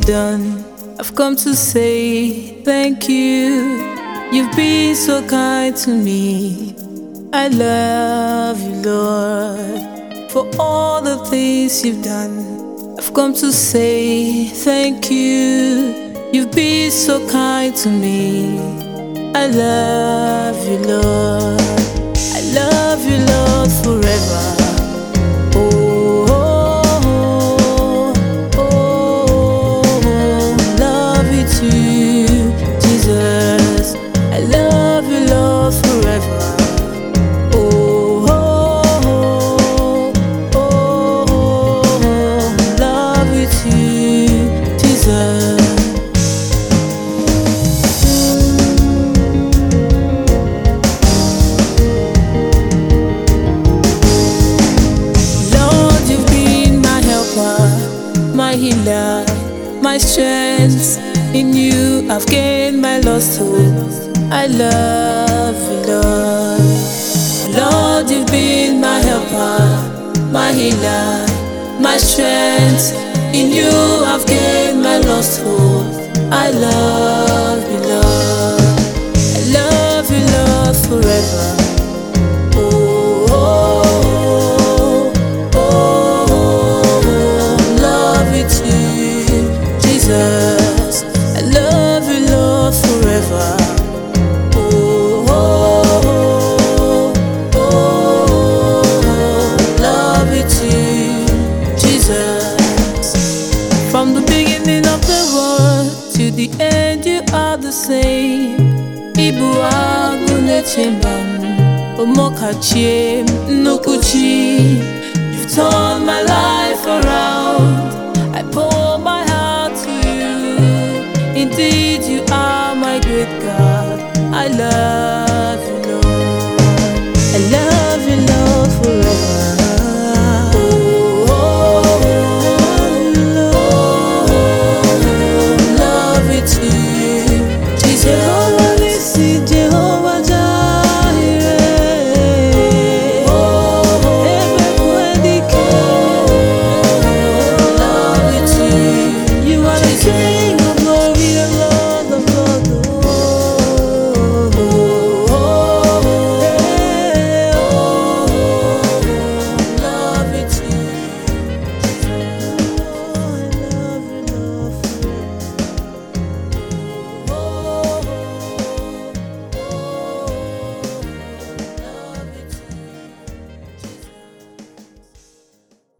done, I've come to say thank you. You've been so kind to me. I love you, Lord, for all the things you've done. I've come to say thank you. You've been so kind to me. I love you, Lord. I love you, Lord, forever. Oh, oh, oh, oh, love you too, Jesus. I love you, Lord, forever. Oh, oh, oh, oh, love you too, Jesus. My healer, my strength, in you I've gained my lost hope. I love you, Lord. Lord, you've been my helper, my healer, my strength, in you I've gained my lost hope. I love you, Lord. I love you, Lord, forever. Jesus, I love you, Lord, forever. Oh, oh, oh, oh, love you too, Jesus. From the beginning of the world to the end, you are the same. Ibu agune chembam, omokachiem nukuchi. You've turned my life around. I pour my heart to you. Indeed, you are my great God. I love